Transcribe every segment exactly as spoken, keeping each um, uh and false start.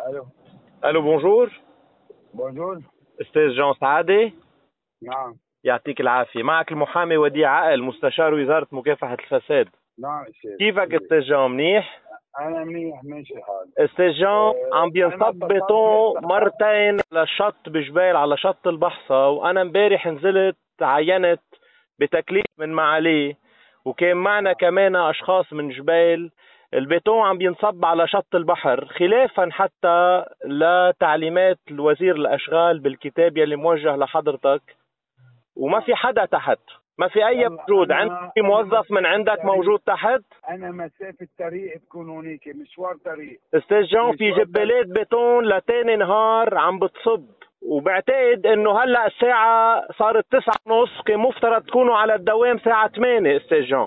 الو. الو بونجور. بونجور. استاذ جون سعادة. نعم. يعطيك العافية. معك المحامي وديع عقل مستشار وزارة مكافحة الفساد. نعم شيخ. كيفك استاذ جون؟ منيح؟ انا منيح ماشي الحال. استاذ جون أه عم بينصب بيتون مرتين للشط بجبال على شط البحصة، وانا امبارح نزلت عينت بتكليف من معاليه، وكان معنا كمان اشخاص من جبال. البيتون عم بينصب على شط البحر خلافا حتى لتعليمات الوزير الاشغال بالكتاب يلي موجه لحضرتك، وما في حدا تحت، ما في اي موجود. عندك في موظف من عندك موجود تحت؟ انا مسافه طريق تكون هونيك، مشوار طريق. استاذ جون في جبالات بيتون لتاني نهار عم بتصب، وبعتقد انه هلا الساعة صارت تسعة ونص، كان مفترض تكونوا على الدوام ساعة ثمانية. استاذ جون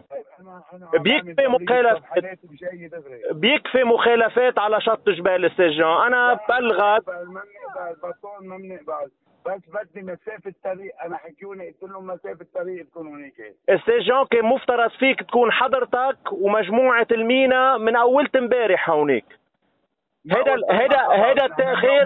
بيكفي مخالفات، بيكفي مخالفات على شط جبال. استاذ جون انا بلغت ما بنقبل بطون، ما بنقبل، بس بدي مسافة طريق. أنا حكيوني قلت لهم مسافة طريق تكون هونيك. استاذ جون كان مفترض فيك تكون حضرتك ومجموعة المينا من أولت امبارح هونيك. هيدا هيدا هيدا التأخير.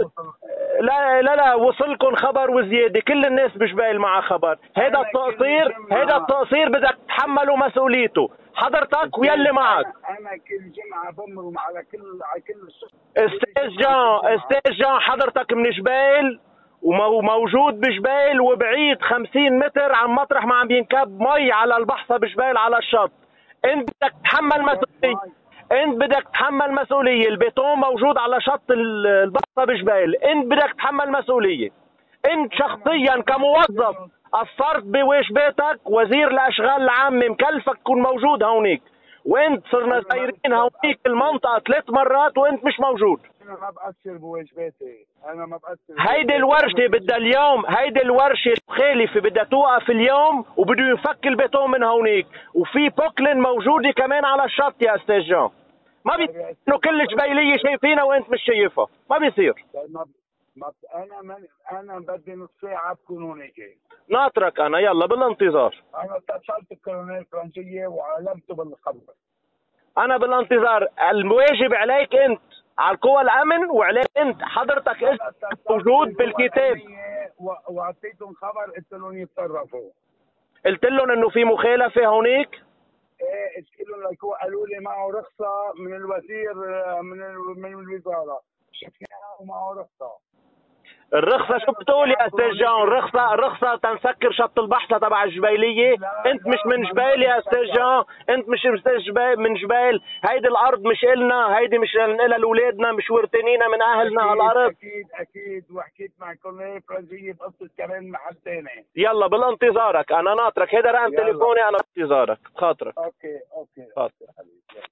لا لا لا وصلكم خبر وزيادة، كل الناس بجبال معها خبر. هيدا التقصير، هيدا التقصير بدك تتحملوا مسؤوليته حضرتك ويلي معك. أنا كل جمعة بمرم على كل على كل الشغل. استاذ جون استاذ جون حضرتك من جبال وموجود بجبال وبعيد خمسين متر عن مطرح ما عم ينكب مي على البحصة بجبال على الشط. انت بدك تتحمل مسؤولية، انت بدك تتحمل مسؤولية. البيتون موجود على شط البحصة بجبال، انت بدك تتحمل مسؤولية. انت شخصيا كموظف قصرت بواجباتك، وزير الاشغال العامة مكلفك تكون موجود هونيك، وانت صرنا سايرين هونيك المنطقة ثلاث مرات وانت مش موجود. انا ما بقصر بواجباتي، انا ما بقصر. هيدي الورشة بدها اليوم، هيدي الورشة المخالفة بدها توقف اليوم، وبده ينفك البيتون من هونيك، وفي بوكلين موجودة كمان على الشط يا استاذ جون. ما بيصير انه كل جبيلية شايفينها وانت مش شايفها، ما بيصير. ما ما انا من انا بدي نص ساعة بكون هونيك. ناطرك انا، يلا بالانتظار. انا اتصلت الكولونيل فرنسية وعلمته بالخبر. انا بالانتظار. الواجب عليك انت، على القوى الامن وعليك انت حضرتك موجود بالكتاب. واعطيتهم خبر قلت لهم يتصرفوا. قلت لهم انه في مخالفة هونيك؟ ايه قلت لهم لك، قالوا لي معه رخصة من الوزير من من الوزارة، شفناها ومعه رخصة. الرخصة شو بتقول يا استاذ جون؟ الرخصة الرخصة تنسكر شط البحصة تبع الجبيلية. انت مش من جبال يا استاذ جون، انت مش من جبال من جبال. هيدي الارض مش النا، هيدي مش لنا لاولادنا، مش ورثينينا من اهلنا هالارض. اكيد اكيد وحكيت مع كولونيل فرنسية بقصة كمان محل ثاني. يلا بالانتظارك، انا ناطرك. هيدا رقم تليفوني، انا بانتظارك. بخاطرك. اوكي اوكي, أوكي. أوكي.